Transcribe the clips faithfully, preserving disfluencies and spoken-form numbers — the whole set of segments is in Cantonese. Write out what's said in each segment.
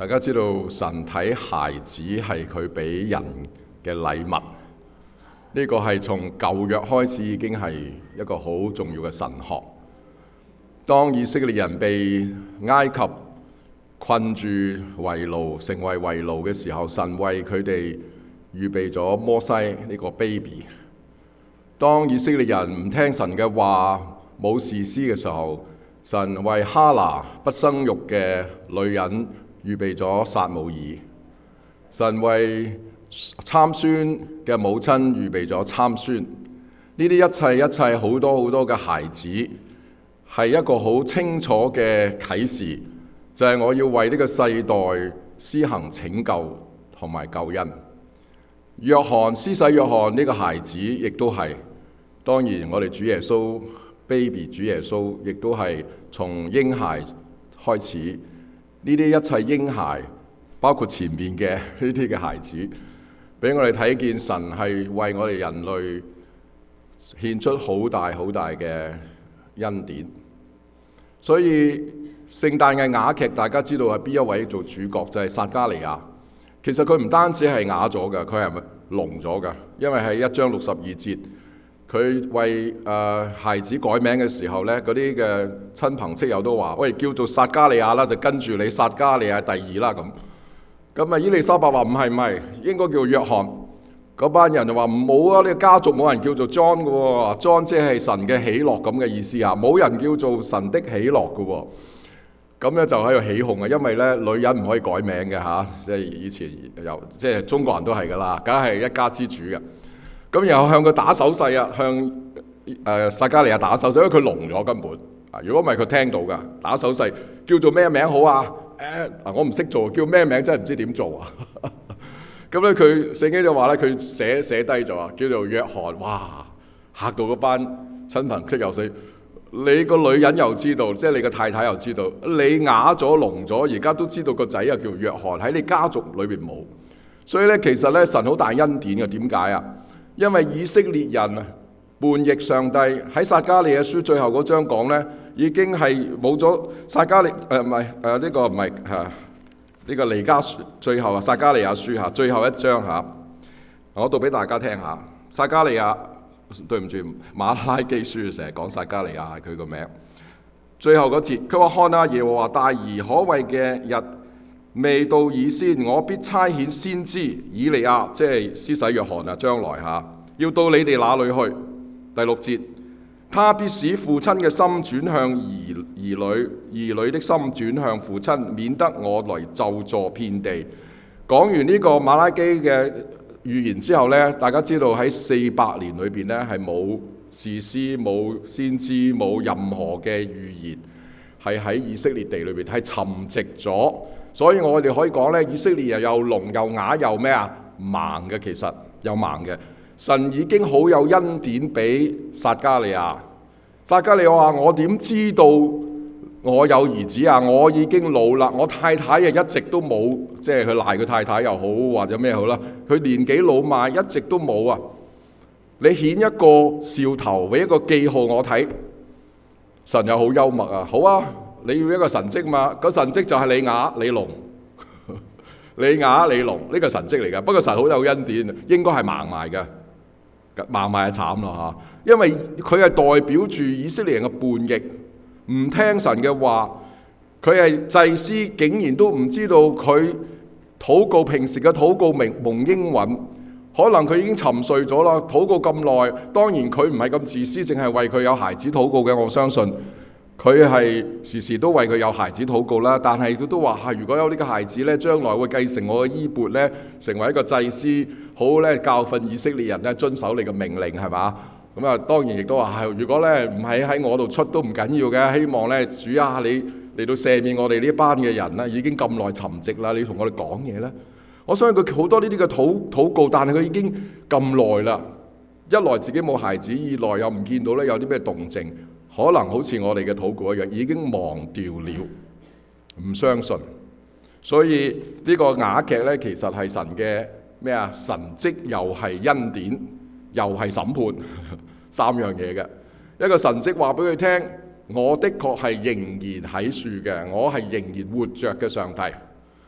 大家知道神睇孩子係佢俾人嘅禮物，呢個係從舊約開始已經係一個好重要嘅神學。當以色列人被埃及困住為奴，成為為奴嘅時候，神為佢哋預備咗摩西呢個 baby。當以色列人唔聽神嘅話，冇士師嘅時候，神為哈拿不生育嘅女人預備咗撒母耳。神為參孫嘅母親預備咗參孫。呢啲一切一切好多好多嘅孩子，係一個好清楚嘅啟示，就係我要為呢個世代施行拯救同埋救恩。約翰，施洗約翰呢個孩子亦都係，當然我哋主耶穌 baby 主耶穌亦都係從嬰孩開始。呢啲一切嬰孩，包括前面嘅呢啲嘅孩子，俾我哋睇見神係為我哋人類獻出好大好大嘅恩典。所以聖誕嘅啞劇，大家知道係邊一位做主角？就係撒迦利亞。其實佢唔單止係啞咗㗎，佢係咪聾咗㗎？因為喺一章六十二節，佢為誒、呃、孩子改名嘅時候呢，嗰啲嘅親朋戚友都話：喂，叫做撒迦利亞啦，就跟住你撒迦利亞第二啦咁。咁啊，伊麗莎白話唔係唔係，應該叫約翰。嗰班人就話唔好啊，呢、這個家族冇人叫做 John 嘅喎 ，John 即係神嘅喜樂咁嘅意思啊，冇人叫做神的喜樂嘅喎。咁咧就喺度起哄啊，因為咧女人唔可以改名嘅嚇，即係以前有，即係中國人都係噶啦，梗係一家之主嘅。咁然後向佢打手勢啊，向誒撒迦利亞打手勢，因為佢聾咗根本。啊，如果唔係佢聽到㗎，打手勢叫做咩名好啊？誒啊，我唔識做，叫咩名真係唔知點做啊！咁咧佢聖經就話咧，佢寫寫低咗啊，叫做約翰。哇！嚇到嗰班親朋戚友死。你個女人又知道，即係你個太太又知道，你啞咗聾咗，而家都知道個仔又叫約翰，喺你家族裏邊冇。所以咧，其實咧神好大恩典嘅。點解啊？因為以色列人叛逆上帝，喺撒迦利亞書最後嗰章講咧，已經係冇咗撒迦利誒唔係誒呢個唔係嚇呢個彌迦書最後啊撒迦利亞書嚇最後一章嚇，我讀俾大家聽下撒迦利亞。對唔住，馬拉基書成日講撒迦利亞係佢個名。最後嗰節，佢話：看啊，耶和華大而可畏嘅日未到以先，我必差遣先知以利亞，即係施洗約翰啊，將來嚇要到你哋那裏去。第六節，他必使父親嘅心轉向兒兒女，兒女的心轉向父親，免得我來咒詛遍地。講完呢個馬拉基嘅預言之後呢，大家知道喺四百年裏邊呢，係冇士師、冇先知、冇任何嘅預言係喺以色列地裏邊係沉寂咗。所以我哋可以講呢，以色列人又聾又啞又咩啊盲嘅，其實又盲嘅。神已經好有恩典俾撒迦利亞。撒迦利亞話：我點知道我有兒子啊？我已經老啦，我太太又一直都冇，即係佢賴佢太太又好或者咩好啦。佢年紀老邁，一直都冇啊！你顯一個兆頭，俾一個記號我睇。神又好幽默啊！好啊，你要一個神蹟嘛？個神蹟就係你啞你聾，你啞你聾，呢個神蹟嚟㗎。不過神好有恩典，應該係盲埋㗎，盲埋係慘咯嚇，因為佢係代表住以色列人嘅叛逆。唔聽神嘅話，佢係祭司，竟然都唔知道佢禱告平時嘅禱告蒙蒙應允，可能佢已經沉睡咗啦。禱告咁耐，當然佢唔係咁自私，淨係為佢有孩子禱告嘅。我相信佢係時時都為佢有孩子禱告啦。但係佢都話係，如果有呢個孩子呢，將來會繼承我嘅衣缽呢，成為一個祭司，好咧教訓以色列人咧遵守你嘅命令，係嘛？咁啊，當然亦都話係，如果咧唔係喺我度出都唔緊要嘅。希望咧主啊，你嚟到赦免我哋呢班嘅人啦，已經咁耐沉寂啦，你同我哋講嘢咧。我相信佢好多呢啲嘅禱禱告，但係佢已經咁耐啦。一來自己冇孩子，二來又唔見到咧有啲咩動靜，可能好似我哋嘅禱告一樣，已經忘掉了，唔相信。所以呢個啞劇咧，其實係神嘅咩啊？神蹟又係恩典，又係審判，三樣嘢嘅。一個神蹟話俾佢聽，我的確係仍然喺樹嘅，我係仍然活着嘅上帝。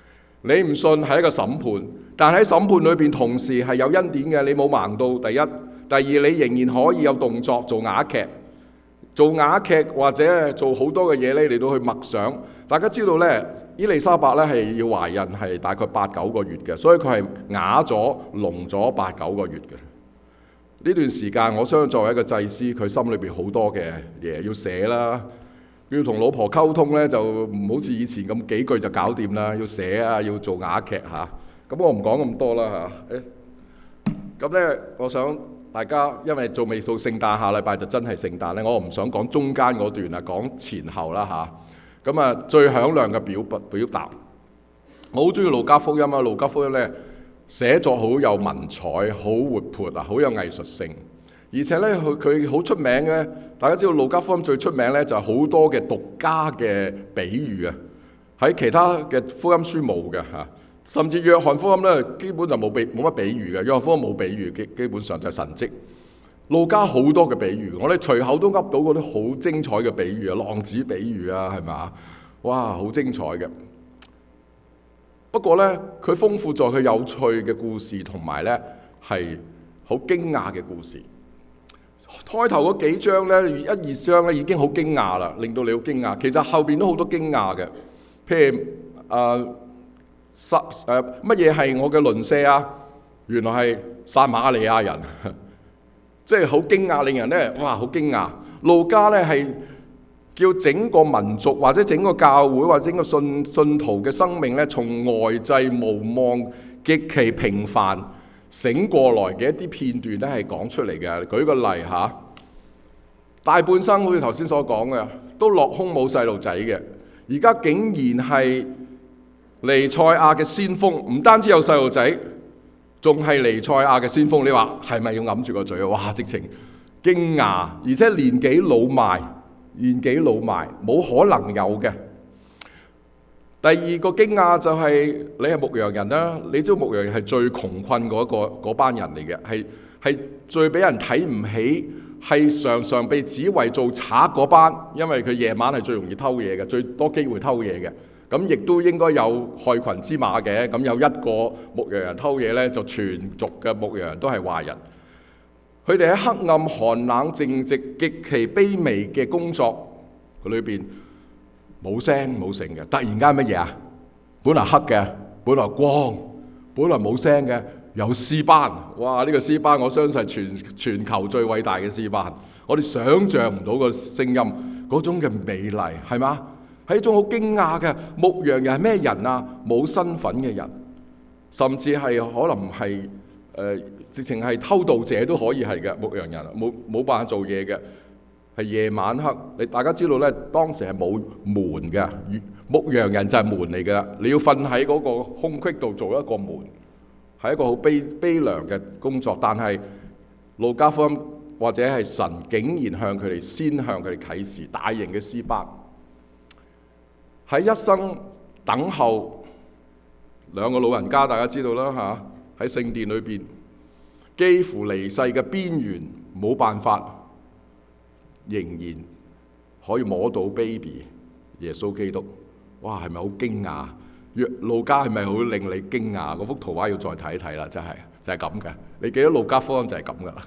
你唔信係一個審判，但喺審判裏邊同時係有恩典嘅。你冇盲到，第一，第二你仍然可以有動作做啞劇。做啞劇或者做好多嘅嘢咧嚟到去默想。大家知道咧，伊麗莎白咧係要懷孕係大概八九個月嘅，所以佢係啞咗聾咗八九個月嘅。呢段時間，我相信作為一個祭司，佢心裏邊好多嘅嘢要寫啦，要同老婆溝通咧，就唔好似以前咁幾句就搞掂啦，要寫啊，要做啞劇嚇。咁我唔講咁多啦嚇。誒，咁咧，我想。大家因為做未數聖誕，下禮拜就真係聖誕咧，我唔想講中間嗰段啊，講前後啦嚇。咁啊，最響亮嘅表表達，我好中意路加福音啊！路加福音咧寫作好有文采，好活潑啊，好有藝術性。而且咧，佢佢好出名嘅，大家知道路加福音最出名咧就係好多嘅獨家嘅比喻啊，喺其他嘅福音書冇嘅嚇。甚至約翰福音咧，基本就冇比冇乜比喻嘅。約翰福音冇比喻，基基本上就係神蹟。路加好多嘅比喻，我哋隨口都噏到嗰啲好精彩嘅比喻啊，浪子比喻啊，係咪？哇，好精彩嘅。不過咧，佢豐富在佢有趣嘅故事，同埋咧係好驚訝嘅故事。開頭嗰幾章咧，一二章咧已經好驚訝啦，令到你好驚訝。其實後邊都好多驚訝嘅，譬如誒。呃撒誒乜嘢係我嘅鄰舍啊？原來係撒瑪利亞人，即係好驚訝，令人咧哇好驚訝。路加咧係叫整個民族或者整個教會或者整個信信徒嘅生命咧，從呆滯無望、極其平凡醒過來嘅一啲片段咧係講出嚟嘅。舉個例嚇，大半生好似頭先所講嘅，都落空冇細路仔嘅，而家竟然係彌賽亞嘅先鋒，唔單止有細路仔，仲係彌賽亞嘅先鋒。你話係咪要揞住個嘴啊？哇！直情驚訝，而且年紀老邁，年紀老邁，冇可能有嘅。第二個驚訝就係你係牧羊人啦，你知道牧羊人係最窮困嗰個嗰班人嚟嘅，係係最俾人睇唔起，係常常被指為做賊嗰班，因為佢夜晚係最容易偷嘢嘅，最多機會偷嘢嘅。咁亦都應該有害群之馬嘅，咁有一個牧羊人偷嘢呢，就全族嘅牧羊人都係壞人。佢哋喺黑暗、寒冷、靜寂、極其卑微嘅工作裏邊冇聲冇聲嘅，突然間乜嘢啊？本來黑嘅，本來光，本來冇聲嘅，有詩班。哇！呢個詩班我相信係全全球最偉大嘅詩班。我哋想像唔到個聲音嗰種嘅美麗，係嘛？係一種好驚訝嘅。牧羊人係咩人啊？冇身份嘅人，甚至係可能係誒、呃，直情係偷渡者都可以係嘅牧羊人，冇冇辦法做嘢嘅，係夜晚黑。你大家知道咧，當時係冇門嘅，牧羊人就係門嚟嘅。你要瞓喺嗰個空隙度做一個門，係一個好悲悲涼嘅工作。但係路加福音或者係神竟然向佢哋先向佢哋啟示大型嘅詩班。喺一生等候兩個老人家，大家知道啦嚇，喺聖殿裏邊幾乎離世嘅邊緣，冇辦法，仍然可以摸到 baby 耶穌基督。哇，係咪好驚訝？約路加係咪好令你驚訝？嗰幅圖畫要再睇一睇啦，真係就係咁嘅。你記得路加福音就係咁噶啦。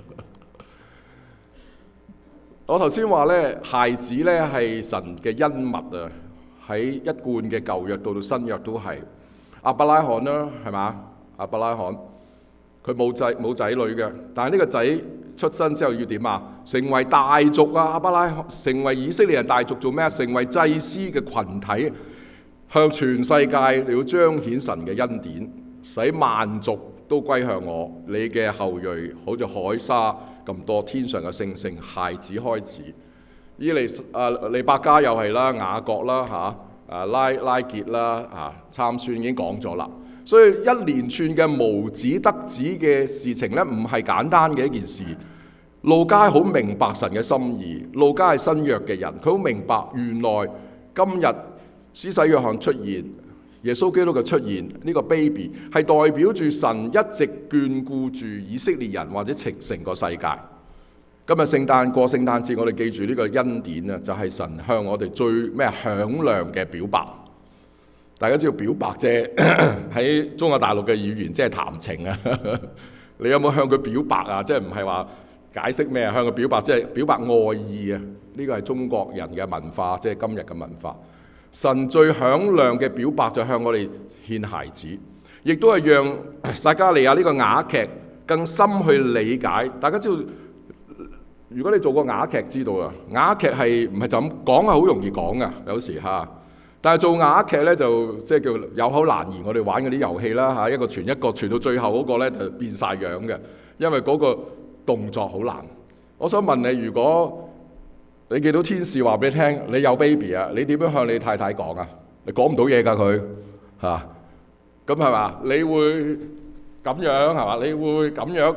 我頭先話咧，孩子咧係神嘅恩物啊。喺一貫嘅舊約到到新約都係亞伯拉罕啦，係嘛？亞伯拉罕佢冇仔冇仔女嘅，但係呢個仔出生之後要點啊？成為大族啊！亞伯拉罕成為以色列人大族做咩啊？成為祭司嘅群體，向全世界你要彰顯神嘅恩典，使萬族都歸向我。你嘅後裔好似海沙咁多，天上嘅星星。孩子開始。伊利啊利百加又係啦，雅各啦嚇，啊拉拉結啦嚇，參孫已經講咗啦。所以一連串嘅無子得子嘅事情咧，唔係簡單嘅一件事。路加好明白神嘅心意，路加係新約嘅人，佢好明白原來今日施洗約翰出現，耶穌基督嘅出現，呢、這個 baby 係代表住神一直眷顧住以色列人或者成成個世界。今日聖誕過聖誕節，我哋記住呢個恩典啊，就係神向我哋最咩響亮嘅表白。 大家知道表白啫，喺中國大陸嘅語言即係談情啊。你有冇向佢表白啊？即係唔係話解釋咩啊？向佢表白即係表白愛意啊！呢個係中國人嘅文化，即係今日嘅文化。神最響亮嘅表白就向我哋獻孩子，亦都係讓撒迦利亞呢個啞劇更深去理解。大家知道，如果你做過啞劇，知道啊，啞劇係唔係就咁講係好容易講噶，有時嚇。但係做啞劇咧就即係叫有口難言。我哋玩嗰啲遊戲啦嚇，一個傳一個，傳到最後嗰個咧就變晒樣嘅，因為嗰個動作好難。我想問你，如果你見到天使話俾你聽，你有 baby 啊，你點樣向你太太講啊？你講唔到嘢㗎佢嚇，咁係嘛？你會咁樣係嘛？你會咁樣，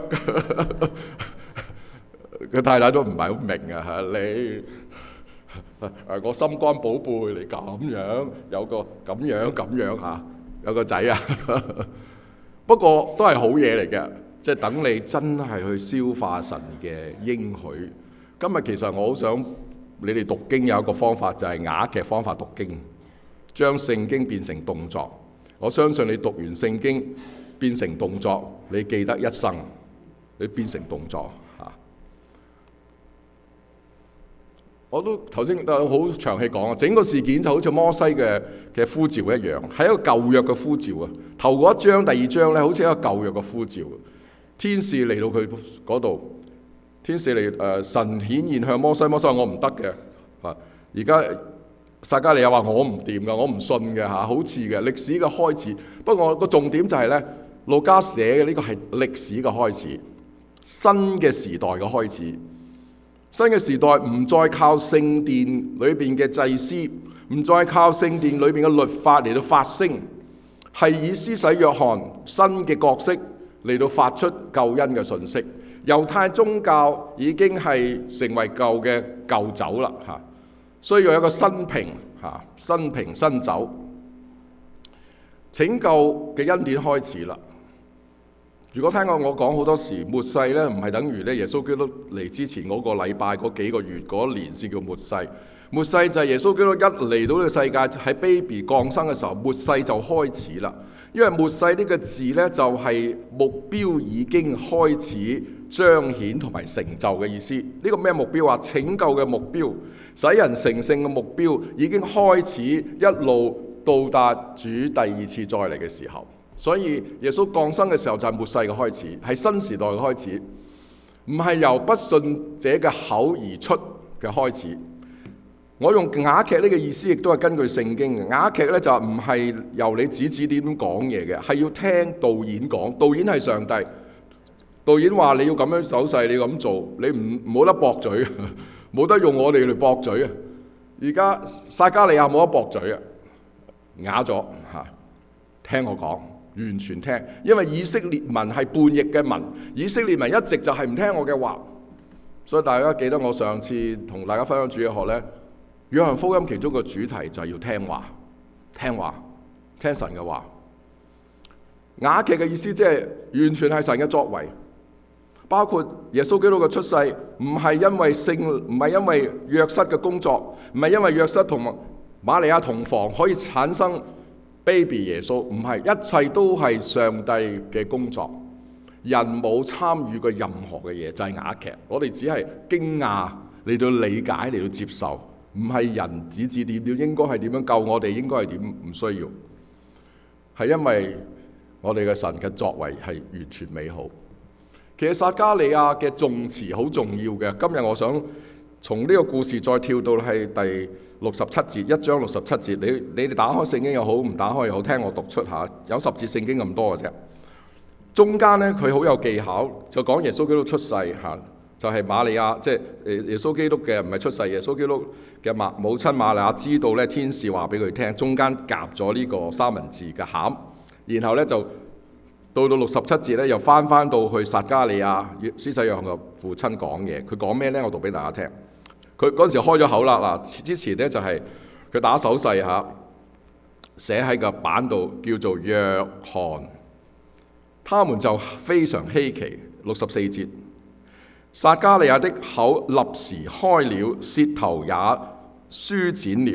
佢太太都唔係好明啊嚇你。誒個心肝寶貝你咁樣，有個咁樣咁樣嚇，有個仔啊！不過都係好嘢嚟嘅，即係等你真係去消化神嘅應許。今日其實我好想你哋讀經有一個方法，就係啞劇方法讀經，將聖經變成動作。我相信你讀完聖經變成動作，你記得一生。你變成動作。我都頭先都好長氣講啊，整個事件就好似摩西嘅嘅呼召一樣，係一個舊約嘅呼召啊。頭嗰一章、第二章咧，好似一個舊約嘅呼召。天使嚟到佢嗰度，天使嚟誒、呃，神顯現向摩西，摩西話我唔得嘅啊。而家撒迦利亞話我唔掂㗎，我唔信嘅嚇，好似嘅歷史嘅開始。不過個重點就係咧，路加寫嘅呢個係歷史嘅開始，新嘅時代嘅開始。新嘅時代唔再靠聖殿裏邊嘅祭司，唔再靠聖殿裏邊嘅律法嚟到發聲，係以施洗約翰新嘅角色嚟到發出救恩嘅訊息。猶太宗教已經係成為舊嘅舊酒啦嚇，需要一個新瓶嚇，新瓶新酒。拯救嘅恩典開始啦。如果聽過我講好多時，末世咧唔係等於咧耶穌基督嚟之前嗰個禮拜、嗰幾個月、嗰年先叫末世。末世就係耶穌基督一嚟到呢個世界喺 baby 降生嘅時候，末世就開始啦。因為末世呢個字咧就係目標已經開始彰顯同埋成就嘅意思。呢個咩目標啊？拯救嘅目標，使人成聖嘅目標已經開始一路到達主第二次再嚟嘅時候。所以耶穌降生嘅時候就係末世嘅開始，係新時代嘅開始，唔係由不信者嘅口而出嘅開始。我用啞劇呢個意思，亦都係根據聖經嘅。啞劇咧就唔係由你指指點點講嘢嘅，係要聽導演講。導演係上帝，導演話你要咁樣手勢，你要咁做，你唔冇得駁嘴，冇得用我哋嚟駁嘴啊！而家撒迦利亞冇得駁嘴啊，啞咗嚇，聽我講。完全聽，因為以色列民係叛逆嘅民，以色列民一直就係唔聽我嘅話，所以大家記得我上次同大家分享主日學呢，約翰福音其中個主題就係要聽話，聽話，聽神嘅話。啞劇嘅意思即係完全係神嘅作為，包括耶穌基督嘅出世，唔係因為聖，唔係因為約瑟嘅工作，唔係因為約瑟同瑪利亞同房可以產生baby 耶穌，唔係，一切都係上帝嘅工作，人冇參與過任何嘅嘢，就係啞劇。我哋只係驚訝嚟到理解嚟到接受，唔係人指指點點應該係點樣救我哋，應該係點，唔需要，係因為我哋嘅神嘅作為係完全美好。其實撒迦利亞嘅頌詞好重要嘅，今日我想從呢個故事再跳到係第六十七節，一章六十七節，你你哋打開聖經又好，唔打開又好，聽我讀出下，有十節聖經咁多嘅啫。中間呢，佢好有技巧，就講耶穌基督出世嚇，就係、是、瑪利亞，即係耶穌基督嘅唔係出世，耶穌基督嘅母母親瑪利亞知道咧，天使話俾佢聽，中間夾咗呢個三文治嘅餡，然後咧就到到六十七節咧，又翻翻到去撒迦利亞施洗約翰嘅父親講嘢，佢講咩咧？我讀俾大家聽。佢嗰陣時開咗口啦，嗱，之前咧就係佢打手勢嚇，寫喺個板度叫做約翰，他們就非常稀奇。六十四節，撒迦利亞的口立時開了，舌頭也舒展了，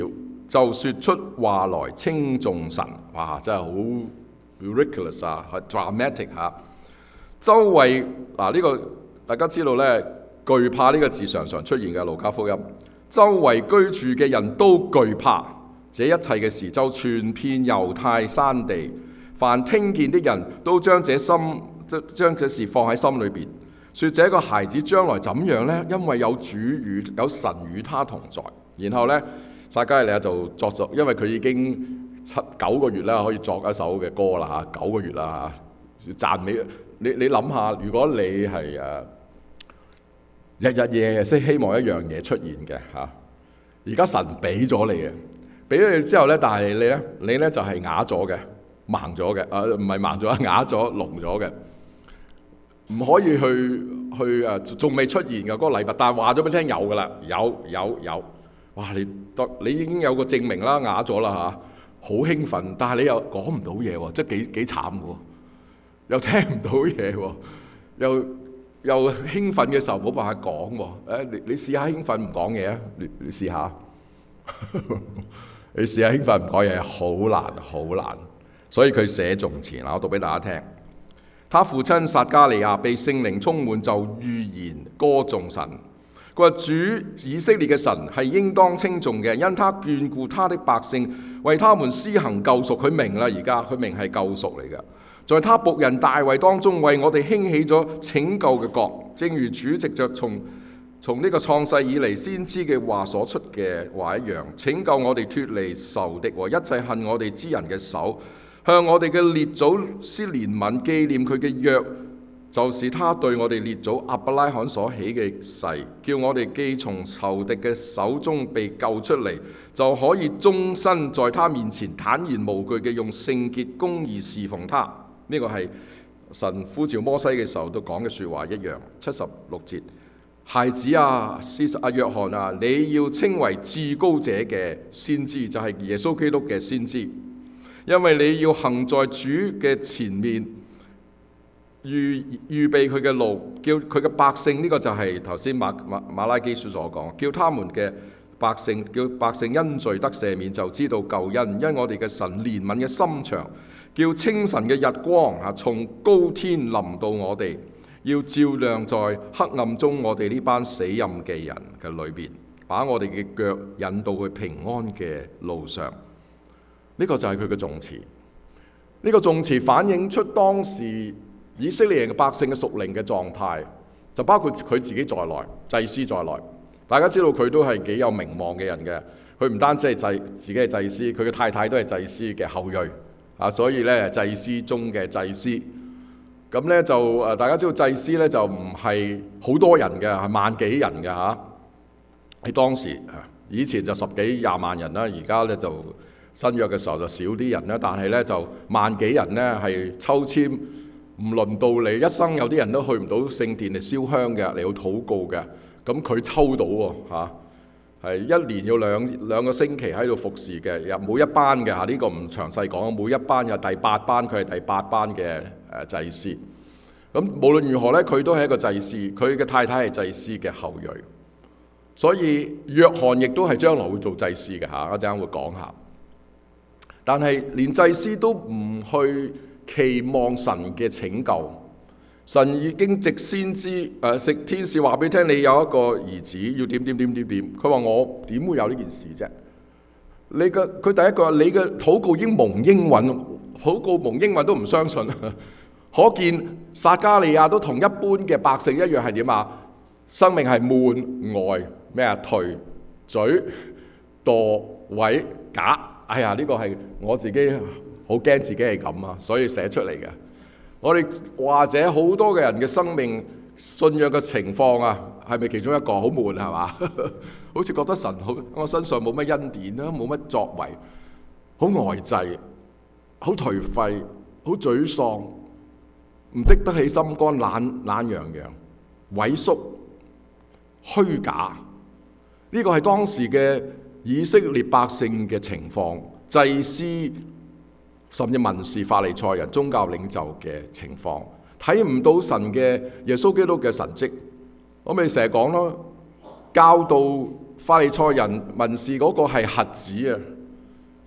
就說出話來稱頌神。哇！真係好 ridiculous 啊，係 dramatic 嚇。周圍嗱呢個大家知道呢，懼怕呢個字常常出現嘅路加福音。周圍居住嘅人都懼怕，這一切嘅事就傳遍猶太山地。凡聽見的人都將這心將這事放喺心裏邊，說這個孩子將來怎樣呢？因為有主與有神與他同在。然後呢，撒迦利亞就作咗，因為佢已經七九個月啦，可以作一首嘅歌啦嚇，九個月啦嚇，讚美你。你諗下，如果你係誒日日夜夜先希望一樣嘢出現嘅嚇，而家神俾咗你嘅，俾咗你之後呢，但係你呢，你呢就係啞咗嘅。盲咗嘅，啊唔係盲咗，啞咗、聾咗嘅，唔可以去去誒，仲未出現嘅嗰個禮物，但係話咗俾你聽有㗎啦，有有有，哇！你得你已經有個證明啦，啞咗啦嚇，好興奮，但係你又講唔到嘢喎，即係幾幾慘喎，又聽唔到嘢喎，又又興奮嘅時候冇辦法講喎，誒你你試下興奮唔講嘢啊，你你試下，你試下興奮唔講嘢，好難好難。所以佢寫頌詞啦，我讀俾大家聽。他父親撒迦利亞被聖靈充滿，就預言歌頌神。佢話主以色列嘅神係應當稱頌嘅，因他眷顧他的百姓，為他們施行救贖。佢明啦，而家佢明係救贖嚟嘅。在他僕人大衛當中，為我哋興起咗拯救嘅國，正如主藉着從從呢個創世以嚟先知嘅話所出嘅話一樣，拯救我哋脫離仇敵和一切恨我哋之人嘅手。向我哋嘅列祖施憐憫，紀念佢嘅約，就是他對我哋列祖亞伯拉罕所起嘅誓，叫我哋既從仇敵嘅手中被救出嚟，就可以終身在他面前坦然無懼嘅用聖潔公義侍奉他。呢、這個係神呼召摩西嘅時候都講嘅説話一樣。七十六節，孩子啊，施啊約翰啊，你要稱為至高者嘅先知，就係、是、耶穌基督嘅先知。因為你要行在主嘅前面，預預備佢嘅路，叫佢嘅百姓，呢、這個就係頭先馬馬馬拉基書所講，叫他們嘅百姓，叫百姓因罪得赦免，就知道救恩。因我哋嘅神憐憫嘅心腸，叫清晨嘅日光啊從高天臨到我哋，要照亮在黑暗中我哋呢班死蔭嘅人嘅裏邊，把我哋嘅腳引到去平安嘅路上。呢個就係佢嘅頌詞，呢個頌詞反映出當時以色列人嘅百姓嘅屬靈嘅狀態，就包括佢自己在內，祭司在內。大家知道佢都係幾有名望嘅人嘅，佢唔單止係祭自己係祭司，佢嘅太太都係祭司嘅後裔啊，所以咧祭司中嘅祭司。咁咧就誒，大家知道祭司咧就唔係好多人嘅，係萬幾人嘅嚇。喺當時以前就十幾廿萬人啦，而家咧就。新約嘅時候就少啲人啦，但係咧就萬幾人咧係抽籤，唔輪到你一生，有啲人都去唔到聖殿嚟燒香嘅，嚟到禱告嘅。咁佢抽到喎嚇，係一年要兩兩個星期喺度服侍嘅，又每一班嘅嚇，呢個唔詳細講。每一班有第八班，佢係第八班嘅誒祭司。咁無論如何咧，佢都係一個祭司，佢嘅太太係祭司嘅後裔，所以約翰亦都係將來會做祭司嘅嚇，一陣間會講下。但係連祭司都唔去期望神嘅拯救，神已經藉先知誒食、呃、天使話俾你聽，你有一個兒子要點點點點點。佢話我點會有呢件事啫？你嘅佢第一句，你嘅禱告已經蒙應允，禱告蒙應允都唔相信，可見撒迦利亞都同一般嘅百姓一樣係點啊？生命係悶呆咩啊？頹嘴墮毀假。哎呀，呢、這個係我自己好驚自己係咁啊，所以寫出嚟嘅。我哋或者好多嘅人嘅生命信仰嘅情況啊，係咪其中一個好悶係嘛？好似覺得神好，我身上冇乜恩典啦，冇乜作為，好呆滯，好頹廢，好沮喪，唔的得起心肝，懶懶洋洋，萎縮，虛假。呢、這個係當時嘅以色列百姓嘅情況，祭司甚至文士、法利賽人、宗教領袖嘅情況，睇唔到神嘅耶穌基督嘅神蹟。我咪成日講咯，教導法利賽人、文士嗰個係瞎子啊，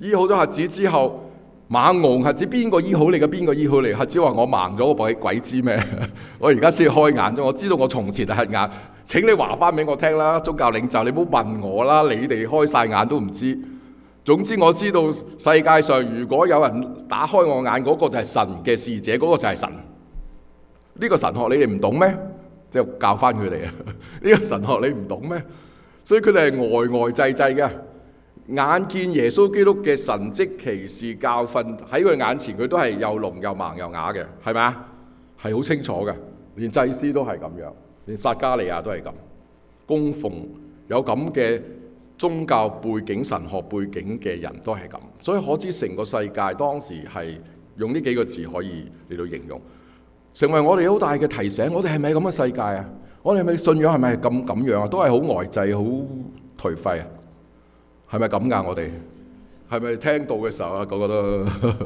醫好咗瞎子之後，盲聾瞎子邊個醫好你嘅？邊個醫好你？瞎子話：我盲咗，我鬼鬼知咩？我而家先開眼啫，我知道我從前係瞎眼。請你話翻俾我聽啦，宗教領袖，你唔好問我啦，你哋開晒眼都唔知。總之我知道世界上如果有人打開我眼，嗰個就係神嘅使者，嗰個就係神。呢個神學你哋唔懂咩？即係教翻佢哋啊！呢個神學你唔懂咩？所以佢哋係呆呆滯滯嘅，眼見耶穌基督嘅神蹟奇事教訓喺佢眼前，佢都係又聾又盲又啞嘅，係咪啊？係好清楚嘅，連祭司都係咁樣，連撒迦利亞都係咁，供奉有咁嘅宗教背景、神學背景嘅人都係咁，所以可知成個世界當時係用呢幾個字可以嚟到形容，成為我哋好大嘅提醒。我哋係咪咁嘅世界啊？我哋係咪信仰係咪咁咁樣啊？都係好呆滯、好頹廢啊？係咪咁㗎？我哋係咪聽到嘅時候啊，個個都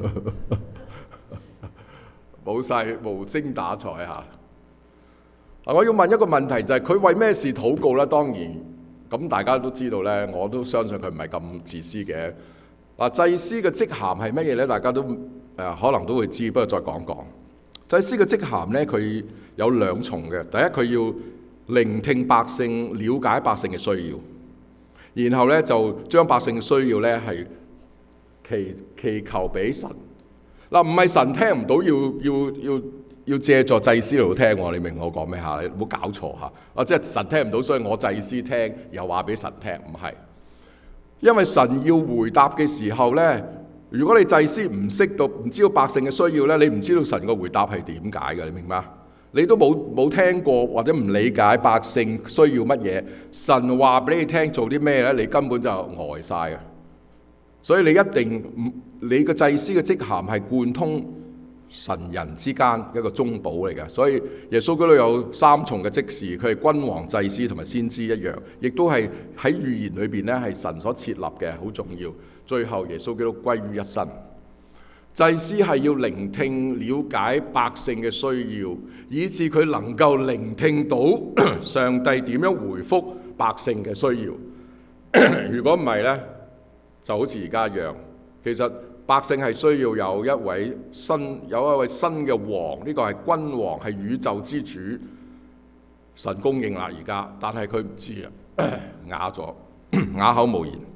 冇晒無精打采嚇？嗱，我要問一個問題，就係佢為咩事禱告咧？當然，咁大家都知道咧，我都相信佢唔係咁自私嘅。嗱，祭司嘅職銜係乜嘢咧？大家都誒可能都會知，不過再講講。祭司嘅職銜咧，佢有兩重嘅。第一，佢要聆聽百姓、了解百姓嘅需要。然後咧就將百姓嘅需要咧係祈祈求俾神。嗱，唔係神聽唔到，要要要要借助祭司嚟到聽喎。你明我講咩嚇？你唔好搞錯嚇。啊，即係神聽唔到，所以我祭司聽，又話俾神聽，唔係。因為神要回答嘅時候咧，如果你祭司唔識到，唔知道百姓嘅需要咧，你唔知道神嘅回答係點解嘅，你明嗎？你都冇冇聽過或者唔理解百姓需要乜嘢，神話俾你聽做啲咩咧，你根本就呆晒嘅。所以你一定唔，你個祭司嘅職銜係貫通神人之間一個中保嚟嘅。所以耶穌嗰度有三重嘅職事，佢係君王、祭司同埋先知一樣，亦都係喺預言裏邊咧係神所設立嘅，好重要。最後耶穌基督歸於一身。祭司係要聆聽、了解百姓嘅需要，以致佢能夠聆聽到上帝點樣回覆百姓嘅需要。如果唔係呢，就好似而家一樣。其實百姓係需要有一位新有一位新嘅王，呢、這個係君王，係宇宙之主。神供應啦而家，但係佢唔知啊，啞咗，啞口無言。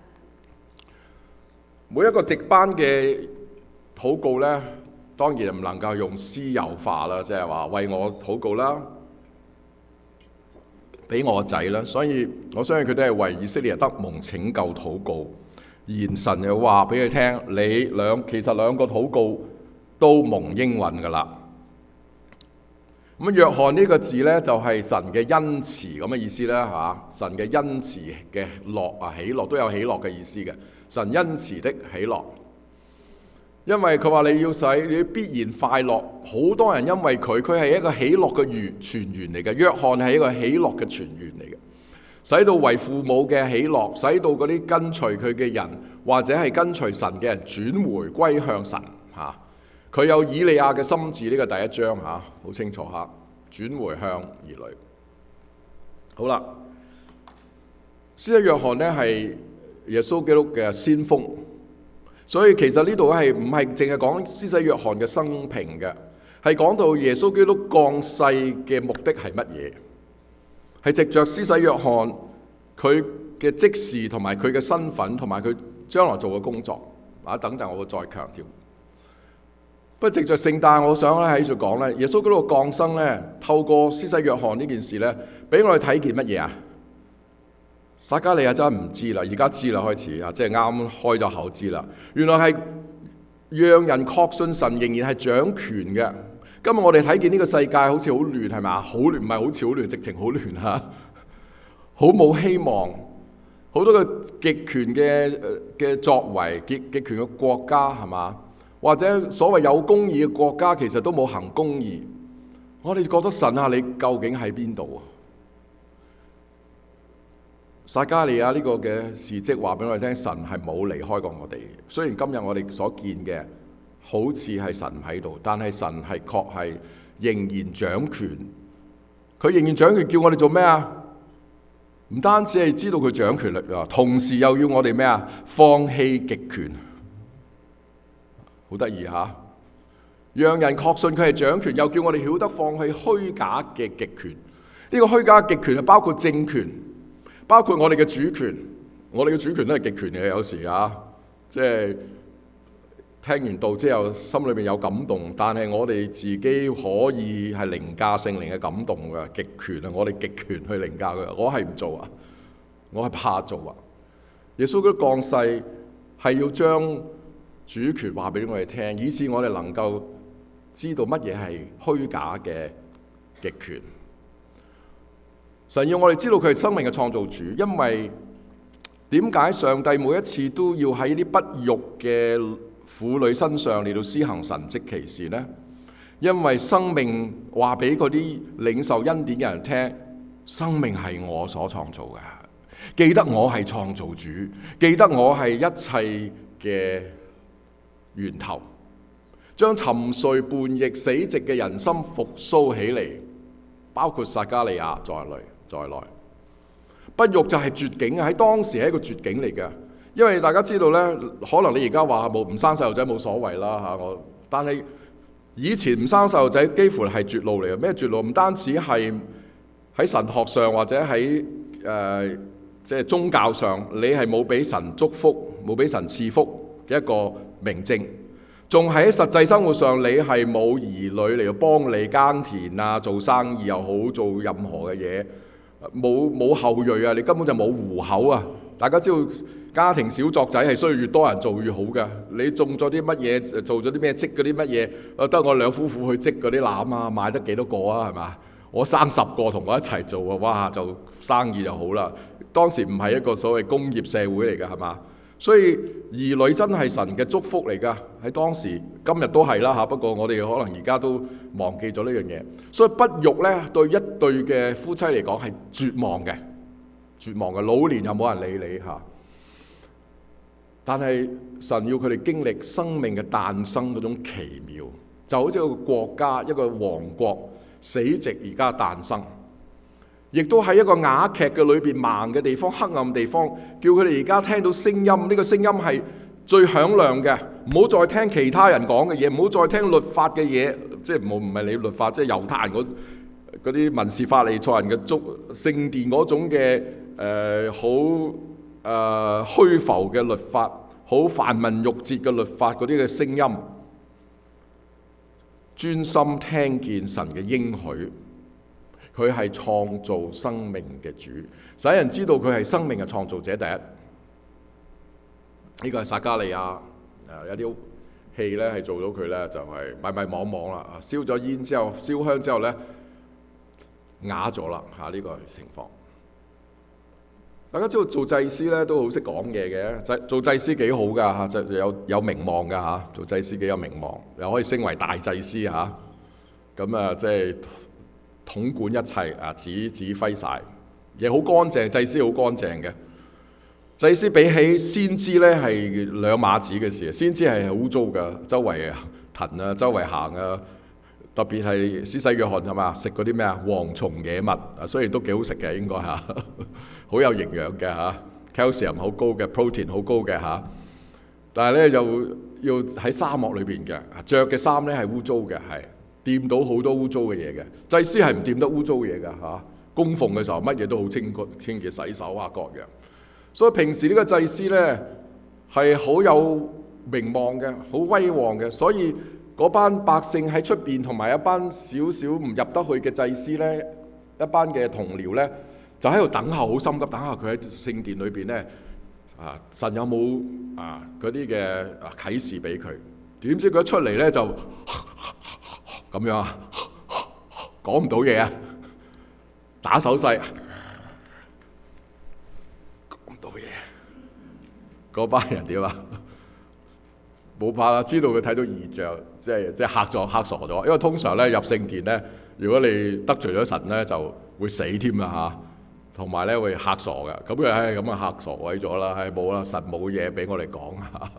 每一個值班嘅禱告咧，當然唔能夠用私有化啦，即係話為我禱告啦，俾我個仔啦。所以我相信佢都係為以色列得蒙拯救禱告。然神又話俾佢聽，你兩其實兩個禱告都蒙應允㗎啦。咁約翰呢個字咧，就係、是、神嘅恩慈咁嘅意思啦嚇。神嘅恩慈嘅樂啊，喜樂都有喜樂嘅意思嘅。神恩慈的喜樂。因為佢話你要使你必然快樂，好多人因為佢，佢係一個喜樂嘅源泉源嚟嘅。約翰係一個喜樂嘅泉源嚟嘅，使到為父母嘅喜樂，使到嗰啲跟隨佢嘅人或者係跟隨神嘅人轉回歸向神嚇。佢有以利亞嘅心志，呢個第一章嚇，好清楚嚇，轉回向兒女。好啦，施洗約翰呢係耶穌基督嘅先鋒。所以其實呢度係唔係淨係講施洗約翰嘅生平嘅，係講到耶穌基督降世嘅目的係乜嘢？係藉着施洗約翰佢嘅職事同埋佢嘅身份同埋佢將來做嘅工作啊等等，我會再強調。不過藉着聖誕，我想咧喺度講咧，耶穌基督嘅降生咧，透過施洗約翰呢件事咧，俾我哋睇見乜嘢啊？撒迦利亞真係唔知啦，而家知啦，開始啊，即係啱開咗口知啦。原來係讓人確信神仍然係掌權嘅。今日我哋睇見呢個世界好似好亂，係咪？好亂唔係好似好亂，直情好亂嚇，好冇希望。好多個極權嘅嘅作為，極極權嘅國家係嘛？或者所謂有公義嘅國家，其實都冇行公義。我哋覺得神啊，你究竟喺邊度啊？撒迦利亞呢個嘅事蹟話俾我哋聽，神係冇離開過我哋。雖然今日我哋所見嘅好似係神喺度，但係神係確係仍然掌權。佢仍然掌權，叫我哋做咩啊？ 唔單止係知道佢掌權力啊，同時又要我哋咩啊？放棄極權，好得意嚇！讓人確信佢係掌權，又叫我哋曉得放棄虛假嘅極權。呢個虛假極權係包括政權，包括我哋嘅主權。我哋嘅主權都係極權嘅，有時啊，即係聽完道之後，心裏面有感動，但係我哋自己可以係凌駕聖靈嘅感動嘅極權啊！我哋極權去凌駕佢，我係唔做啊，我係怕做啊。耶穌基督降世係要將主權話俾我哋聽，以致我哋能夠知道乜嘢係虛假嘅極權。神要我哋知道佢係生命嘅創造主，因為點解上帝每一次都要喺啲不育嘅婦女身上嚟到施行神蹟奇事呢？因為生命話俾嗰啲領受恩典嘅人聽，生命係我所創造嘅。記得我係創造主，記得我係一切嘅源頭，將沉睡叛逆死寂嘅人心復甦起嚟，包括撒迦利亞在內在內。不育就係絕境啊！喺當時係一個絕境嚟嘅，因為大家知道呢，可能你而家話冇唔生細路仔冇所謂啦嚇我，但係以前唔生細路仔幾乎係絕路嚟嘅。咩絕路？唔單止係喺神學上或者喺誒即係宗教上，你係冇俾神祝福、冇俾神賜福嘅一個明證，仲喺實際生活上，你係冇兒女嚟到幫你耕田啊、做生意又好、做任何嘅嘢。冇冇後裔啊！你根本就冇戶口啊！大家知道家庭小作仔係需要越多人做越好嘅。你種咗啲乜嘢，做咗啲咩積嗰啲乜嘢？得我兩夫婦去積嗰啲籃啊，買得幾多個啊？係嘛？我生十個同我一齊做啊！哇，就生意就好啦。當時唔係一個所謂工業社會嚟嘅，係嘛？所以兒女真係神嘅祝福嚟㗎，喺當時今日都係啦嚇。不過我哋可能而家都忘記咗呢樣嘢。所以不育呢，對一對嘅夫妻嚟講係絕望嘅，絕望嘅。老年又冇人理你嚇。但係神要佢哋經歷生命嘅誕生嗰種奇妙，就好似一個國家、一個王國死寂而家誕生。亦都喺一個啞劇嘅裏邊，盲嘅地方、黑暗地方，叫佢哋而家聽到聲音。呢個聲音係最響亮嘅，唔好再聽其他人講嘅嘢，唔好再聽律法嘅嘢，即係冇唔係你律法，即係猶太人嗰嗰啲文士法利賽人嘅足聖殿嗰種嘅誒好誒虛浮嘅律法，好繁文縟節嘅律法嗰啲嘅聲音，專心聽見神嘅應許。佢係創造生命嘅主，使人知道佢係生命嘅創造者。第一，呢、這個係撒迦利亞，誒有啲戲咧係做到佢咧，就係迷迷惘惘啦，燒咗煙之後，燒香之後咧啞咗啦嚇，呢、這個情況。大家知道做祭司咧都好識講嘢嘅，祭做祭司幾好噶嚇，就有有名望噶嚇，做祭司幾有名望，又可以升為大祭司嚇，咁啊即係。統管一切啊，指指揮晒，亦好乾淨。祭司好乾淨嘅，祭司比起先知咧係兩碼子嘅事。先知係好污糟㗎，周圍騰啊，周圍行啊。特別係施洗約翰係嘛，食嗰啲咩啊蝗蟲野物啊，雖然都幾好食嘅應該嚇，好有營養嘅嚇 ，calcium 好高嘅 ，protein 好高嘅嚇。但係咧又要喺沙漠裏邊嘅，着嘅衫咧係污糟嘅，係。掂到好多污糟嘅嘢嘅，祭司係唔掂得污糟嘢㗎嚇。供奉嘅時候乜嘢都好清潔、清潔洗手啊各樣。所以平時呢個祭司呢係好有名望嘅，好威煌嘅。所以嗰班百姓喺出邊同埋一班少少唔入得去嘅祭司呢，一班嘅同僚呢，就喺度等候，好心急等下佢喺聖殿裏邊呢，啊神有冇啊嗰啲嘅啟示俾佢？點知佢一出嚟呢，就咁樣啊，講唔到嘢啊，打手勢，講唔到嘢。嗰班人點啊？冇怕啦，知道佢睇到異象，即係即係嚇咗嚇傻咗。因為通常咧入聖殿咧，如果你得罪咗神咧，就會死添啦嚇，同埋咧會嚇傻嘅。咁佢唉咁啊嚇傻鬼咗啦，唉冇啦，神冇嘢俾我哋講嚇。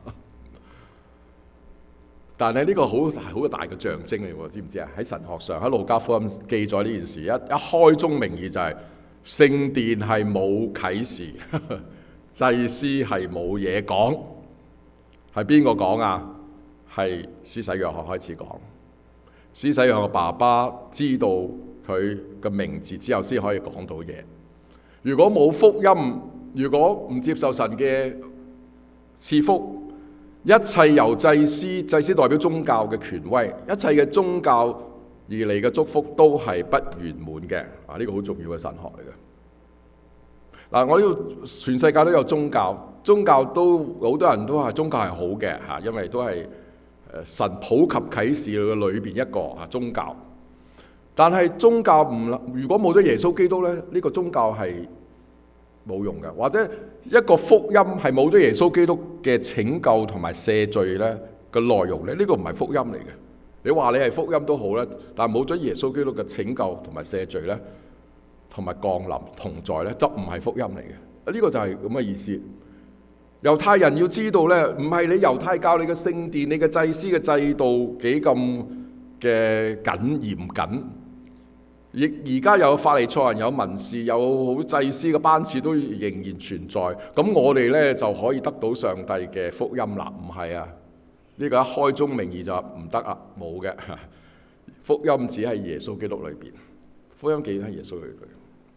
但係呢個好好大嘅象徵嚟喎，知唔知啊？喺神學上，喺路加福音記載呢件事，一一開宗明義就係聖殿係冇啟示，祭司係冇嘢講。係邊個講啊？係施洗約翰開始講。施洗約翰嘅爸爸知道佢嘅名字之後，先可以講到嘢。如果冇福音，如果唔接受神嘅賜福，一切由祭司，祭司代表宗教嘅權威，一切嘅宗教而嚟嘅祝福都係不圓滿嘅。啊，呢個好重要嘅神學嚟嘅。嗱，我要全世界都有宗教，宗教都好多人都話宗教係好嘅嚇，因為都係神普及啟示嘅裏邊一個啊宗教。但係宗教唔，如果冇咗耶穌基督咧，呢個宗教係冇用嘅。或者一個福音係冇咗耶穌基督嘅拯救同埋赦罪咧嘅內容咧，呢個唔係福音嚟嘅。你話你係福音都好咧，但係冇咗耶穌基督嘅拯救同埋赦罪咧，同埋降臨同在咧，就唔係福音嚟嘅。呢個就係咁嘅意思。猶太人要知道咧，唔係你猶太教你嘅聖殿、你嘅祭司嘅制度幾咁嘅緊嚴謹。亦而家有法利賽人、有文士、有好祭司嘅班次都仍然存在。咁我哋咧就可以得到上帝嘅福音啦？唔係啊！呢個一開宗明義就唔得啊，冇嘅。福音只係耶穌基督裏邊，福音記喺耶穌裏邊。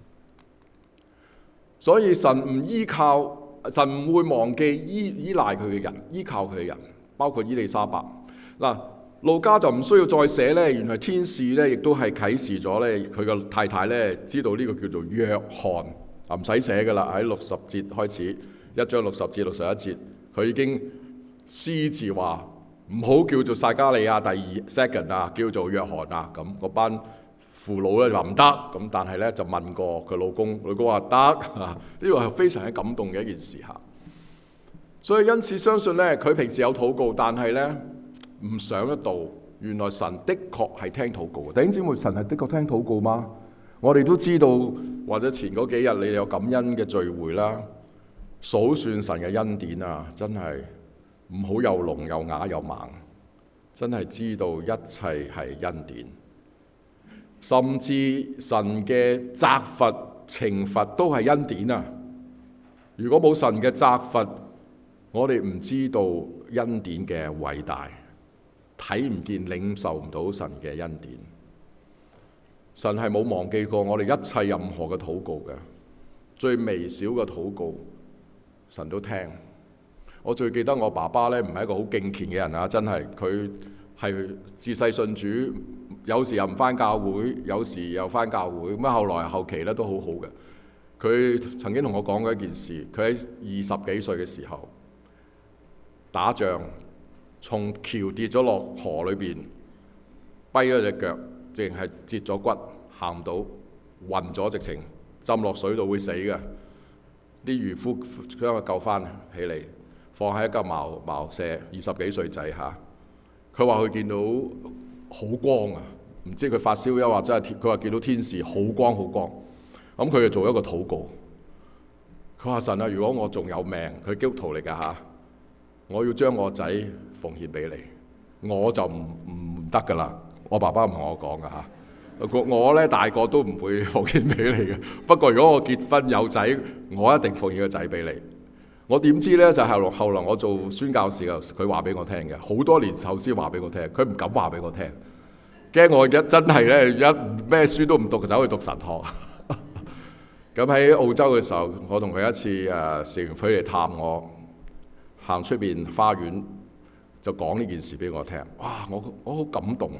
所以神唔依靠，神唔會忘記依依賴佢嘅人，依靠佢嘅人，包括伊麗莎白。嗱，路加就唔需要再寫咧，原來天使咧亦都係啟示咗咧，佢個太太咧知道呢個叫做約翰，啊唔使寫噶啦，喺六十節開始，一章六十至六十一節，佢已經私自話唔好叫做撒迦利亞第二 second 啊，叫做約翰啊，咁嗰班父老咧就話唔得，咁但係咧就問過佢老公，老公話得，呢個係非常之感動嘅一件事嚇。所以因此相信咧，佢平時有禱告，但係咧唔想得到，原來神的確係聽禱告。弟兄姊妹，神係的確聽禱告嗎？我哋都知道，或者前嗰幾日你有感恩嘅聚會啦，數算神嘅恩典啊，真係唔好又聾又啞又盲，真係知道一切係恩典。甚至神嘅責罰、懲罰都係恩典啊！如果冇神嘅責罰，我哋唔知道恩典嘅偉大，睇唔見、領受唔到神嘅恩典。神係冇忘記過我哋一切任何嘅禱告嘅，最微小嘅禱告，神都聽。我最記得我爸爸咧，唔係一個好敬虔嘅人啊，真係佢係自細信主。有時又唔返教會，有時又返教會。咁啊，後來後期咧都好好嘅。佢曾經同我講過一件事，佢喺二十幾歲嘅時候打仗，從橋跌咗落河裏邊，跛咗隻腳，淨係截咗骨，行唔到，暈咗，直情浸落水度會死嘅。啲漁夫將佢救翻起嚟，放喺一架茅茅舍，二十幾歲仔嚇。佢話佢見到好光啊！唔知佢發燒又或者係佢話見到天使好光好光，咁佢就做一個禱告。佢話神啊，如果我仲有命，佢基督徒嚟㗎嚇，我要將我仔奉獻俾你，我就唔唔得㗎啦。我爸爸唔同我講㗎嚇，我咧大個都唔會奉獻俾你嘅。不過如果我結婚有仔，我一定奉獻個仔俾你。我點知咧？就係後來後來我做宣教士嘅，佢話俾我聽嘅，好多年後先話俾我聽。佢唔敢話俾我聽，驚我一真係咧一咩書都唔讀，走去讀神學。咁喺澳洲嘅時候，我同佢一次誒食完飯嚟探我，行出邊花園就講呢件事俾我聽。哇！我我好感動，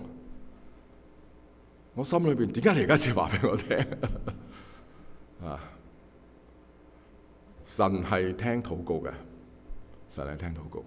我心裏邊點解你而家先話俾我聽啊？神係聽禱告嘅，神係聽禱告。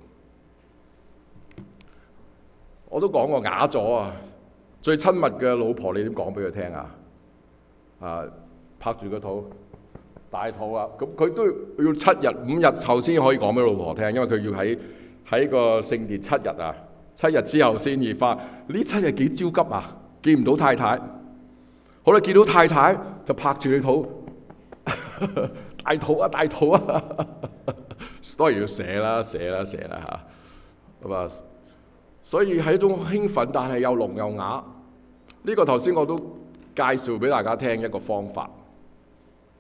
我都講過啞咗啊！最親密嘅老婆，你點講俾佢聽啊？啊，拍住個肚，大肚啊！咁佢都要七日、五日後先可以講俾老婆聽，因為佢要喺喺個聖殿七日啊，七日之後先至返。呢七日幾焦急啊！見唔到太太，好啦，見到太太就拍住你肚。大肚啊，大肚啊，當然要寫啦，寫啦，寫啦嚇，咁啊，所以係一種興奮，但係又聾又啞。呢個頭先我都介紹俾大家聽一個方法，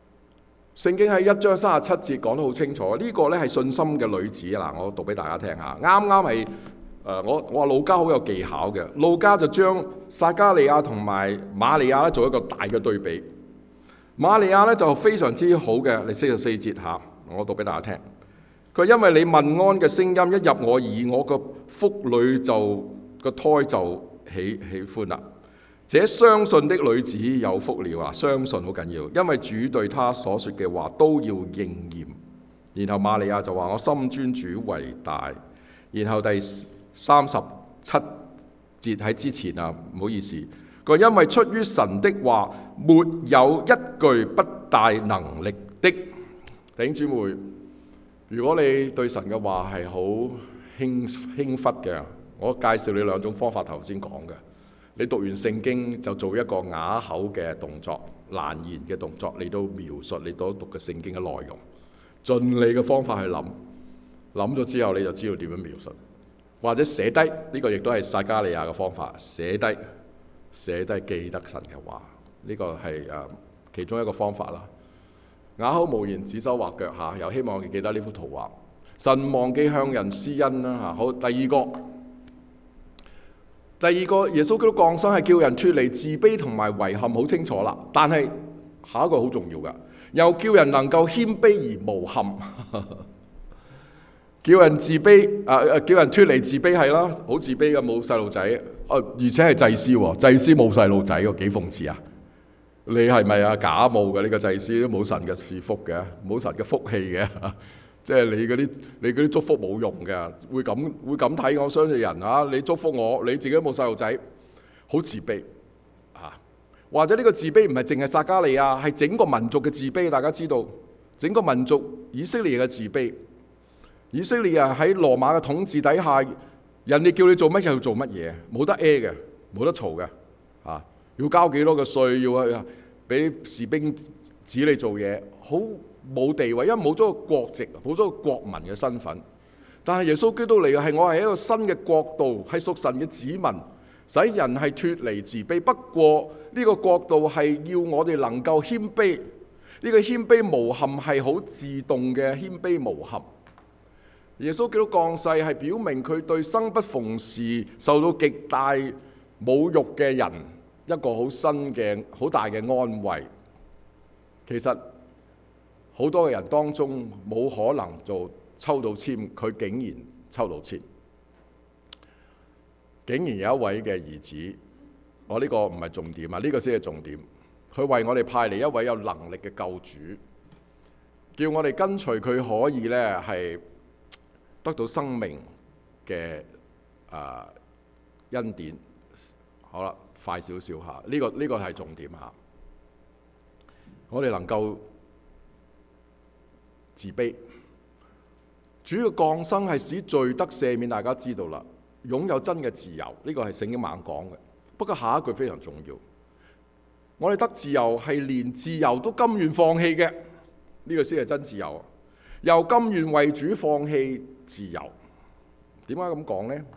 聖經喺一章三十七節講得好清楚，呢、這個咧係信心嘅女子啊！嗱，我讀俾大家聽下。啱啱係誒，我我話路加好有技巧嘅，路加就將撒迦利亞同埋瑪利亞咧做一個大嘅對比。瑪利亞咧就非常之好嘅，你四十四節嚇，我讀俾大家聽。佢因為你問安嘅聲音一入我耳，我個腹裏就個胎就喜喜歡啦。這相信的女子有福了啊！相信好緊要，因為主對她所說嘅話都要應驗。然後瑪利亞就話：我心尊主為大。然後第三十七節喺之前啊，唔好意思，佢因為出於神的話，沒有一句不帶能力的。弟兄姊妹，如果你對神嘅話係好輕輕忽嘅，我介紹你兩種方法，頭先講嘅。你讀完聖經就做一個啞口嘅動作、難言嘅動作嚟到描述你所讀嘅聖經嘅內容，盡你嘅方法去諗，諗咗之後你就知道點樣描述，或者寫低，呢個亦都係撒迦利亞嘅方法，寫低，寫低記得神嘅話，呢個係誒其中一個方法啦。啞口無言，指手畫腳嚇，又希望你記得呢幅圖畫。神忘記向人施恩啦嚇。好，第二個。第二個，耶穌基督降生係叫人脫離自卑同埋遺憾，好清楚啦。但係下一個好重要㗎，又叫人能夠謙卑而無憾，叫人自卑啊、呃！叫人脫離自卑係啦，好自卑嘅冇細路仔，啊而且係祭司喎，祭司冇細路仔喎，幾諷刺啊！你係咪啊假冒嘅呢、這個祭司都冇神嘅賜福嘅，冇神嘅福氣嘅。即係你嗰啲你嗰啲祝福冇用嘅，會咁會咁睇我相信人啊！你祝福我，你自己都冇細路仔，好自卑啊！或者呢個自卑唔係淨係撒迦利亞，係整個民族嘅自卑。大家知道整個民族以色列嘅自卑，以色列人喺羅馬嘅統治底下，人哋叫你做乜就要做乜嘢，冇得 A 嘅，冇得嘈嘅啊！要交幾多嘅稅，要去俾士兵指你做嘢，好冇地位，因為冇咗個國籍，冇咗個國民嘅身份。但係耶穌基督嚟嘅係我係一個新嘅國度，係屬神嘅子民，使人係脫離自卑。不過呢個國度係要我哋能夠謙卑，呢個謙卑無憾係好自動嘅謙卑無憾。耶穌基督降世係表明佢對生不逢時、受到極大侮辱嘅人一個好新嘅、好大嘅安慰。其實好多嘅人當中冇可能做抽到籤，佢竟然抽到籤，竟然有一位嘅兒子，我呢個唔係重點啊，呢個先係重點。佢為我哋派嚟一位有能力嘅救主，叫我哋跟隨佢可以呢係得到生命嘅啊恩典。好啦，快少少嚇，呢個呢個係重點嚇。我哋能夠自卑，主要降生係使罪得赦免，大家知道啦。擁有真嘅自由，呢個係聖經猛講嘅。不過下一句非常重要，我哋得自由係連自由都甘願放棄嘅，呢個先係真自由。又甘願為主放棄自由，點解咁講呢？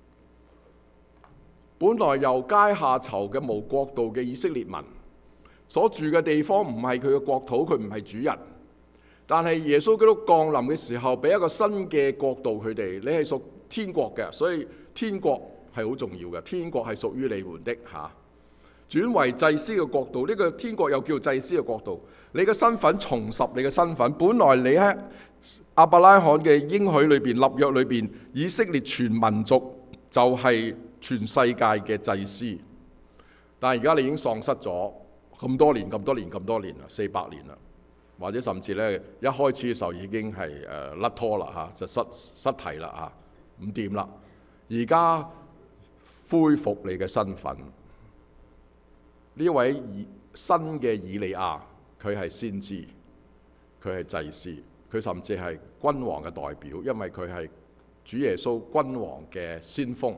本來由階下囚嘅無國度嘅以色列民，所住嘅地方唔係佢嘅國土，佢唔係主人。但係耶穌基督降臨嘅時候，俾一個新嘅國度佢哋，你係屬天國嘅，所以天國係好重要嘅。天國係屬於你們的嚇。轉為祭司嘅國度，呢個天國又叫祭司嘅國度。你嘅身份重拾你嘅身份，本來你喺亞伯拉罕嘅應許裏邊、立約裏邊，以色列全民族就係全世界嘅祭司。但係而家你已經喪失咗咁多年、咁多年、咁多年啦，四百年啦。或者甚至咧，一開始嘅時候已經係誒甩拖啦嚇，就失失蹄啦嚇，唔掂啦。而家恢復你嘅身份，呢位新嘅以利亞，佢係先知，佢係祭司，佢甚至係君王嘅代表，因為佢係主耶穌君王嘅先鋒。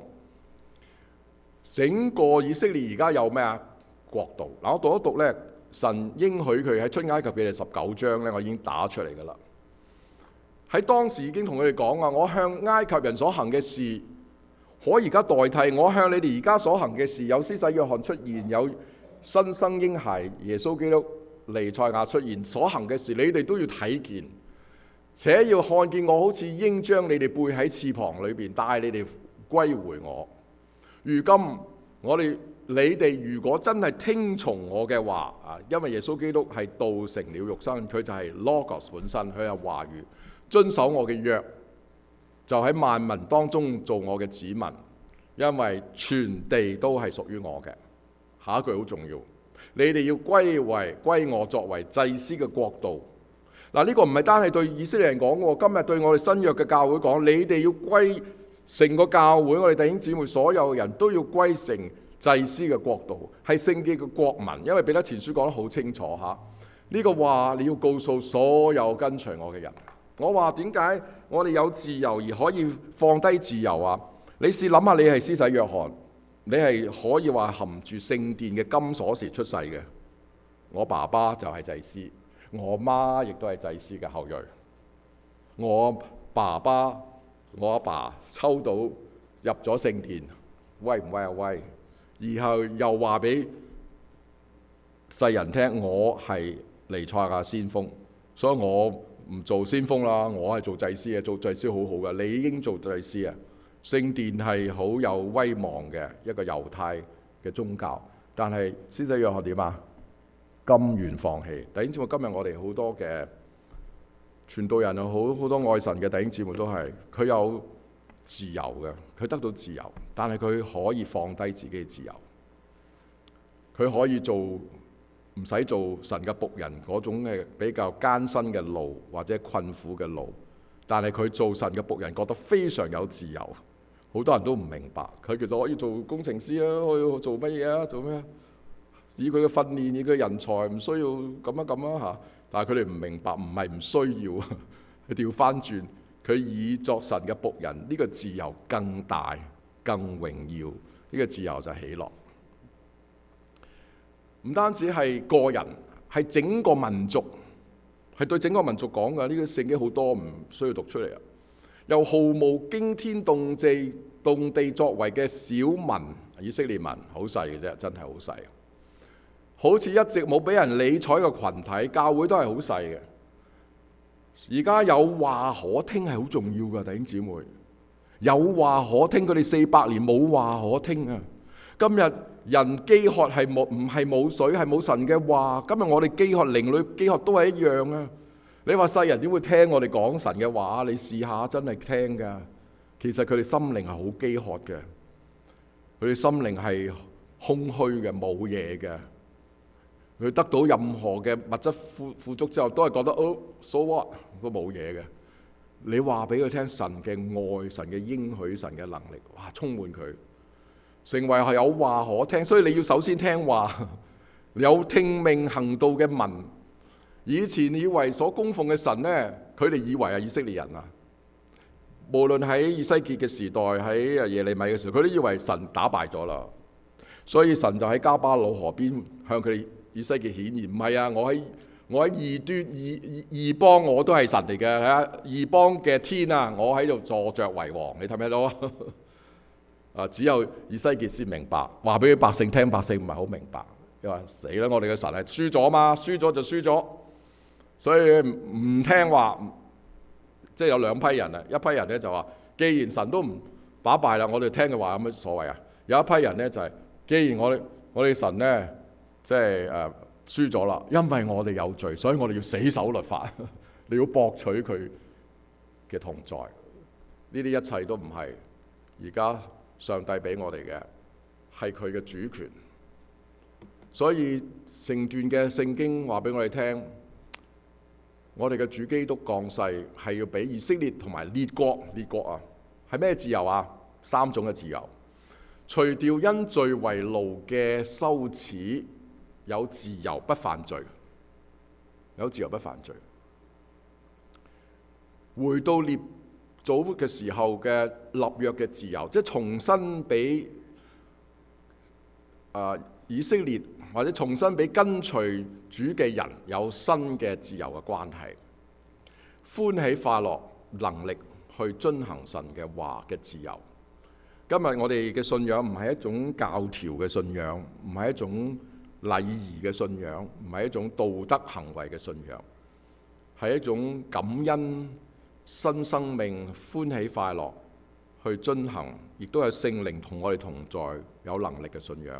整個以色列而家有咩啊？國度嗱，我讀一讀咧。神應許佢喺出埃及記嘅十九章咧，我已經打出嚟噶啦。喺當時已經同佢哋講啊，我向埃及人所行嘅事，可而家代替我向你哋而家所行嘅事。有施洗約翰出現，有新生嬰孩耶穌基督彌賽亞出現所行嘅事，你哋都要睇見，且要看見我好似鷹將你哋背喺翅膀裏邊，帶你哋歸回我。如今我哋你哋如果真係聽從我嘅話啊，因為耶穌基督係道成了肉身，佢就係 Logos 本身，佢係話語，遵守我嘅約，就喺萬民當中做我嘅子民，因為全地都係屬於我嘅。下一句好重要，你哋要歸為歸我作為祭司嘅國度。嗱，呢個唔係單係對以色列人講嘅，今日對我哋新約嘅教會講，你哋要歸成個教會，我哋弟兄姊妹所有人都要歸成祭司嘅國度，係聖潔嘅國民。因為彼得前書講得好清楚嚇，呢個話你要告訴所有跟隨我嘅人。我話點解我哋有自由而可以放低自由啊？你試諗下，你係施洗約翰，你係可以話含住聖殿嘅金鎖匙出世嘅。我爸爸就係祭司，我媽亦都係祭司嘅後裔。我爸爸我阿爸抽到入咗聖殿，威唔威啊？威！然後又話俾世人聽，我係彌賽亞先鋒，所以我唔做先鋒啦，我係做祭司嘅，做祭司好好嘅，你已經做祭司啊！聖殿係好有威望嘅一個猶太嘅宗教，但係施洗約翰點啊？甘願放棄。弟兄姊妹，今日我哋好多嘅傳道人又好，好多愛神嘅弟兄姊妹都係，佢有自由嘅，佢得到自由，但係佢可以放低自己嘅自由，佢可以做唔使做神嘅僕人嗰種嘅比較艱辛嘅路或者困苦嘅路，但係佢做神嘅僕人覺得非常有自由。好多人都唔明白，佢其實可以做工程師啊，可以做乜嘢啊？做咩？以佢嘅訓練，以佢嘅人才，唔需要咁樣咁樣嚇。但係佢哋唔明白，唔係唔需要，佢調翻轉，佢以作神嘅僕人，呢個自由更大、更榮耀。呢個自由就係喜樂。唔單止係個人，係整個民族，係對整個民族講嘅。呢個聖經好多唔需要讀出嚟啊！由毫無驚天動地動地作為嘅小民，以色列民好細嘅啫，真係好細。好似一直冇俾人理睬嘅群體，教會都係好細嘅。而家有話可聽係好重要㗎，弟兄姊妹。有話可聽，佢哋四百年冇話可聽啊！今日人飢渴係冇，唔係冇水，係冇神嘅話。今日我哋飢渴，靈裏飢渴都係一樣啊！你話世人點會聽我哋講神嘅話？你試下真係聽㗎。其實佢哋心靈係好飢渴嘅，佢哋心靈係空虛嘅，冇嘢嘅。佢得到任何嘅物質富富足之後，都係覺得哦 so what 都冇嘢嘅。你話俾佢聽神嘅愛、神嘅應許、神嘅能力，哇！充滿佢，成為係有話可聽。所以你要首先聽話，有聽命行道嘅民。以前以為所供奉嘅神呢，佢哋以為係以色列人啊。無論喺以西結嘅時代，喺耶利米嘅時候，佢都以為神打敗咗啦。所以神就喺迦巴魯河邊向佢哋以西結顯現。唔係啊，我喺我喺異端異異邦，我都係神嚟嘅。睇下異邦嘅天啊，我喺度坐著為王。你睇唔睇到啊？只有以西結先明白，話俾百姓聽，百姓唔係好明白。佢話死啦！我哋嘅神係輸咗嘛，輸咗就輸咗。所以唔聽話，即係有兩批人啊。一批人咧就話，既然神都唔打敗啦，我哋聽嘅話有乜所謂啊？有一批人咧就係、是，既然我哋我哋神咧即係誒輸咗啦，因為我哋有罪，所以我哋要死守律法，你要博取佢嘅同在。呢啲一切都唔係而家上帝俾我哋嘅，係佢嘅主權。所以成段嘅聖經話俾我哋聽。我哋嘅主基督降世係要俾以色列同埋列國，列國啊，係咩自由啊？三種嘅自由，除掉因罪為奴嘅羞恥，有自由不犯罪，有自由不犯罪。回到列祖嘅時候嘅立約嘅自由，即係重新俾啊以色列。或者重新俾跟隨主嘅人有新嘅自由嘅關係，歡喜快樂能力去遵行神嘅話嘅自由。今日我哋嘅信仰唔係一種教條嘅信仰，唔係一種禮儀嘅信仰，唔係一種道德行為嘅信仰，係一種感恩新生命、歡喜快樂去遵行，亦都係聖靈同我哋同在、有能力嘅信仰。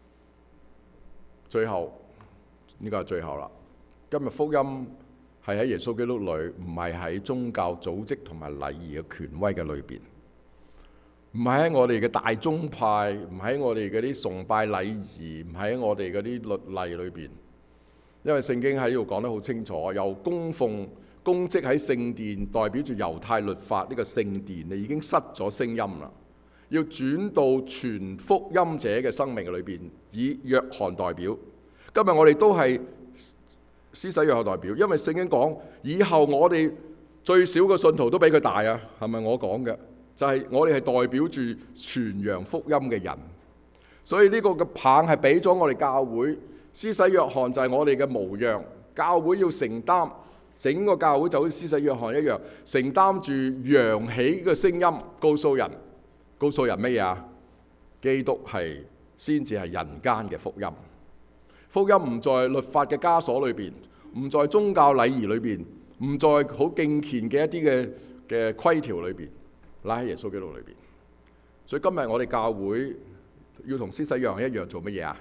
最後呢個係最後啦。今日福音係喺耶穌基督裏，唔係喺宗教組織同埋禮儀嘅權威嘅裏邊，唔係喺我哋嘅大宗派，唔喺我哋嗰啲崇拜禮儀，唔喺我哋嗰啲律例裏邊。因為聖經喺呢度講得好清楚，由供奉公職喺聖殿，代表住猶太律法呢個聖殿，你已經失咗聲音啦。要轉到傳福音者嘅生命裏邊，以約翰代表。今日我哋都係施洗約翰代表，因為聖經講以後我哋最少嘅信徒都比佢大啊，係咪我講嘅？就係、是、我哋係代表住傳揚福音嘅人，所以呢個嘅棒係俾咗我哋教會。施洗約翰就係我哋嘅模樣，教會要承擔，整個教會就好似施洗約翰一樣，承擔住揚起嘅聲音，告訴人，告訴人乜嘢啊？基督係先至係人間嘅福音。福音唔在律法嘅枷鎖裏邊，唔在宗教禮儀裏邊，唔在好敬虔嘅一啲嘅嘅規條裏邊，乃喺耶穌基督裏邊。所以今日我哋教會要同施洗約翰一樣做乜嘢啊？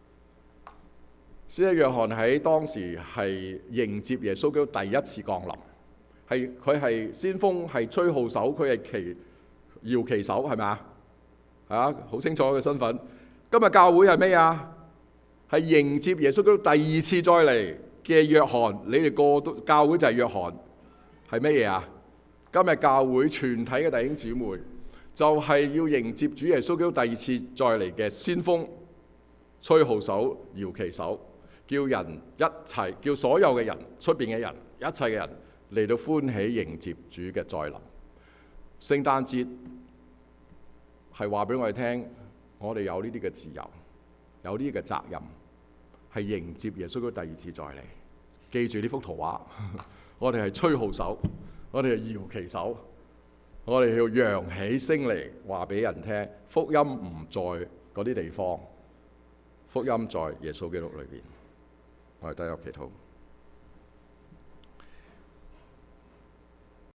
施洗約翰喺當時係迎接耶穌基督第一次降臨，係佢係先鋒，係吹號手，佢係旗搖旗手，係咪啊？啊，好清楚嘅身份。今日教會係咩啊？係迎接耶穌基督第二次再嚟嘅約翰。你哋個都教會就係約翰，係咩嘢啊？今日教會全體嘅弟兄姊妹就係要迎接主耶穌基督第二次再嚟嘅先鋒，吹號手、搖旗手，叫人一齊，叫所有嘅人，出邊嘅人，一切嘅人嚟到歡喜迎接主嘅再臨。聖誕節係話俾我哋聽，我哋有呢啲嘅自由，有呢啲嘅責任，係迎接耶穌基督第二次再嚟。記住呢幅圖畫，我哋係吹號手，我哋係搖旗手，我哋要揚起聲嚟話俾人聽，福音唔在嗰啲地方，福音在耶穌基督裏邊。我哋低入祈禱。